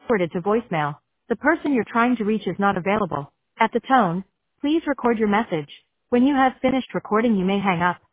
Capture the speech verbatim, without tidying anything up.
forwarded to voicemail. The person you're trying to reach is not available. At the tone, please record your message. When you have finished recording, you may hang up.